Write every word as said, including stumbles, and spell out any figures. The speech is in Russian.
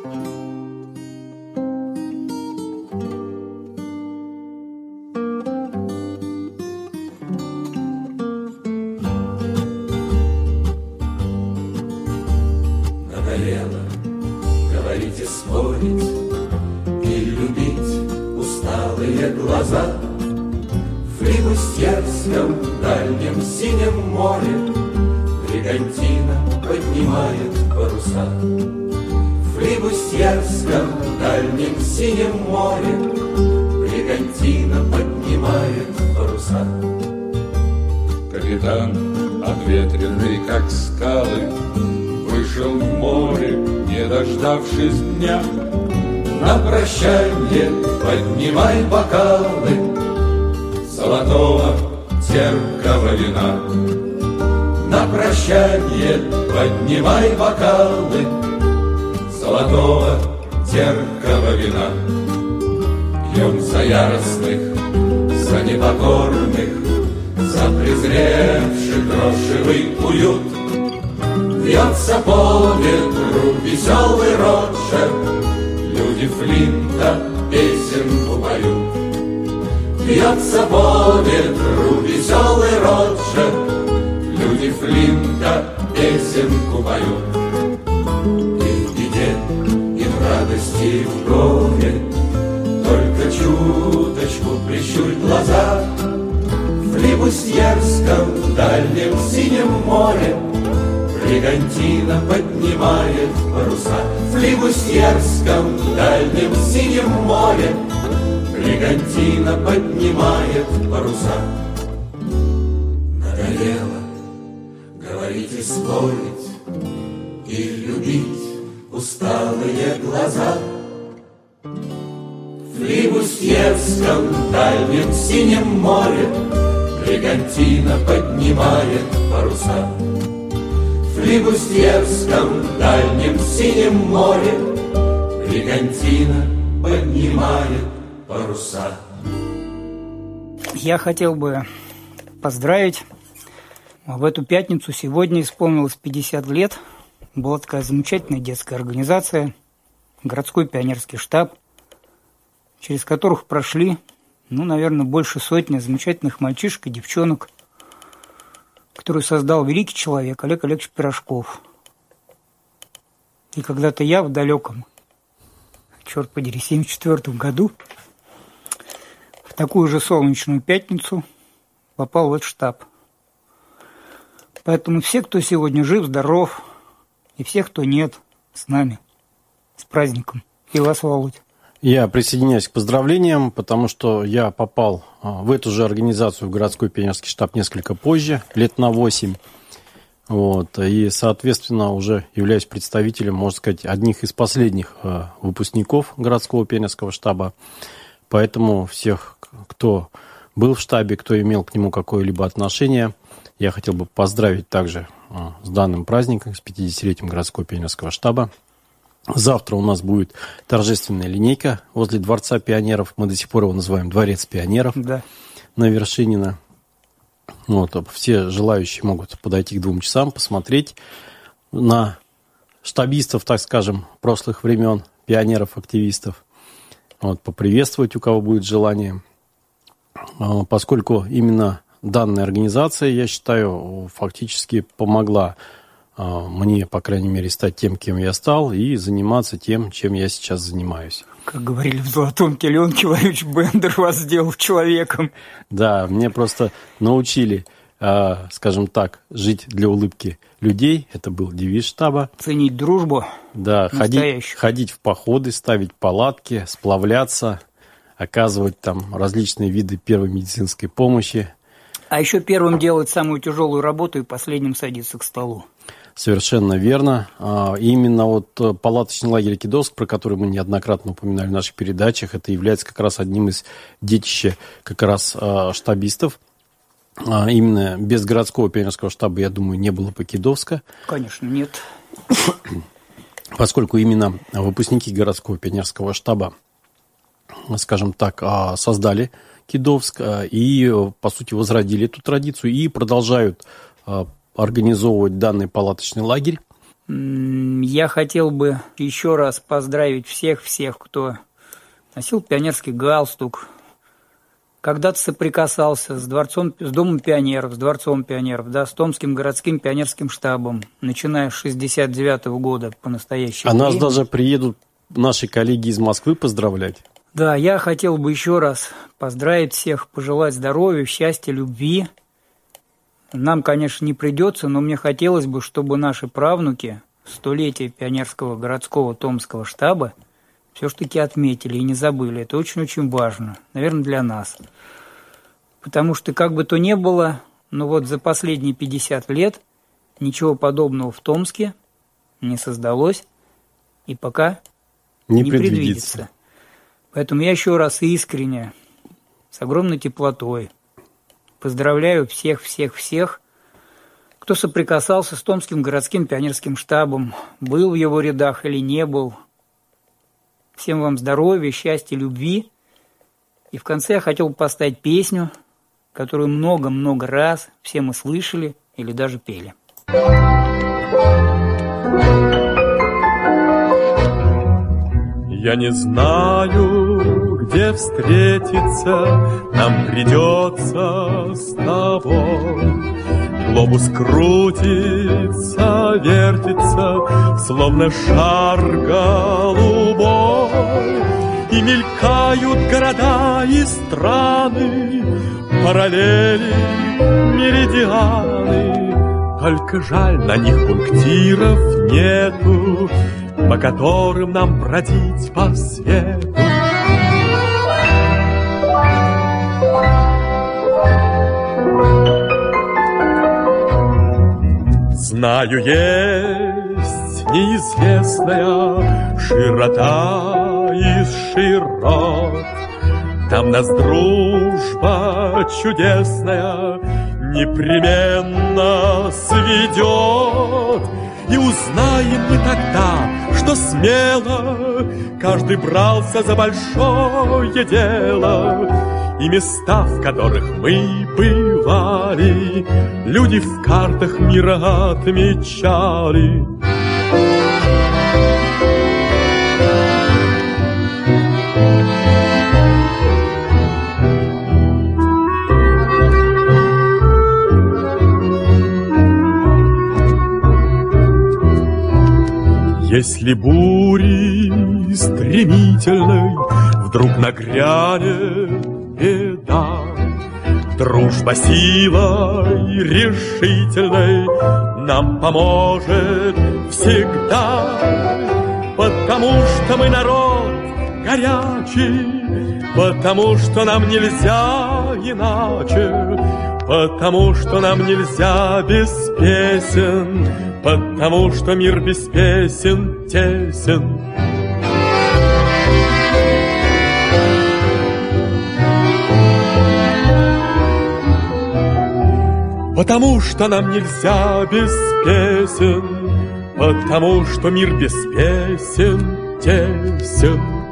Надоело говорить и спорить, и любить усталые глаза. В флибустьерском дальнем синем море бригантина поднимает паруса. В флибустьерском дальнем синем море бригантина поднимает паруса. Капитан, обветренный как скалы, вышел в море, не дождавшись дня. На прощанье поднимай бокалы золотого терпкого вина. На прощанье поднимай бокалы золотого терпкого вина. Пьем за яростных, за непокорных, за презревший крошевый уют. Вьется по ветру веселый Роджер, люди Флинта песенку поют. Вьется по ветру веселый Роджер, люди Флинта песенку поют. И в беде, и в радости, и в горе только чуточку прищурь глаза. В флибустьерском дальнем синем море бригантина поднимает паруса. В флибустьерском дальнем синем море бригантина поднимает паруса. Надоело говорить и спорить, и любить усталые глаза. В флибустьерском дальнем синем море бригантина поднимает паруса. В флибустьерском дальнем синем море бригантина поднимает паруса. Я хотел бы поздравить. В эту пятницу сегодня исполнилось пятьдесят лет. Была такая замечательная детская организация, городской пионерский штаб, через которых прошли, ну, наверное, больше сотни замечательных мальчишек и девчонок, которую создал великий человек Олег Олегович Пирожков. И когда-то я в далеком, черт подери, семьдесят четвёртом году в такую же солнечную пятницу попал в этот штаб. Поэтому все, кто сегодня жив, здоров, и все, кто нет, с нами, с праздником. И вас, Володь. Я присоединяюсь к поздравлениям, потому что я попал в эту же организацию, в городской пионерский штаб, несколько позже, лет на восемь. Вот, и, соответственно, уже являюсь представителем, можно сказать, одних из последних выпускников городского пионерского штаба. Поэтому всех, кто был в штабе, кто имел к нему какое-либо отношение, я хотел бы поздравить также с данным праздником, с пятидесятилетием городского пионерского штаба. Завтра у нас будет торжественная линейка возле Дворца пионеров. Мы до сих пор его называем Дворец пионеров, да, на Вершинина. Вот, все желающие могут подойти к двум часам, посмотреть на штабистов, так скажем, прошлых времен, пионеров, активистов. Вот, поприветствовать, у кого будет желание. Поскольку именно данная организация, я считаю, фактически помогла мне, по крайней мере, стать тем, кем я стал, и заниматься тем, чем я сейчас занимаюсь. Как говорили в «Золотом теленке», Владимирович Бендер вас сделал человеком. Да, мне просто научили, скажем так, жить для улыбки людей. Это был девиз штаба. Ценить дружбу. Да, ходить, ходить в походы, ставить палатки, сплавляться, оказывать там различные виды первой медицинской помощи. А еще первым делать самую тяжелую работу и последним садиться к столу. Совершенно верно. Именно вот палаточный лагерь Кидовск, про который мы неоднократно упоминали в наших передачах, это является как раз одним из детища как раз штабистов. Именно без городского пионерского штаба, я думаю, не было бы Кидовска. Конечно, нет. Поскольку именно выпускники городского пионерского штаба, скажем так, создали Кидовск и, по сути, возродили эту традицию и продолжают организовывать данный палаточный лагерь. Я хотел бы еще раз поздравить всех-всех, кто носил пионерский галстук, когда-то соприкасался с дворцом, с Домом пионеров, с Дворцом пионеров, да, с Томским городским пионерским штабом, начиная с шестьдесят девятого года по настоящий день. А нас даже приедут наши коллеги из Москвы поздравлять. Да, я хотел бы еще раз поздравить всех, пожелать здоровья, счастья, любви. Нам, конечно, не придется, но мне хотелось бы, чтобы наши правнуки столетие пионерского городского Томского штаба все-таки отметили и не забыли. Это очень-очень важно, наверное, для нас. Потому что, как бы то ни было, но вот за последние пятьдесят лет ничего подобного в Томске не создалось и пока не, не предвидится. предвидится. Поэтому я еще раз искренне, с огромной теплотой поздравляю всех-всех-всех, кто соприкасался с Томским городским пионерским штабом, был в его рядах или не был. Всем вам здоровья, счастья, любви. И в конце я хотел бы поставить песню, которую много-много раз все мы слышали или даже пели. Я не знаю, где встретиться нам придется с тобой. Глобус крутится, вертится, словно шар голубой. И мелькают города и страны, параллели, меридианы. Только жаль, на них пунктиров нету, по которым нам бродить по свету. Знаю, есть неизвестная широта из широт. Там нас дружба чудесная непременно сведет. И узнаем мы тогда, что смело каждый брался за большое дело. И места, в которых мы бывали, люди в картах мира отмечали. Если бури стремительной вдруг нагрянет беда, дружба силой решительной нам поможет всегда. Потому что мы народ горячий, потому что нам нельзя иначе, потому что нам нельзя без песен, потому что мир без песен тесен. Потому что нам нельзя без песен, потому что мир без песен тесен.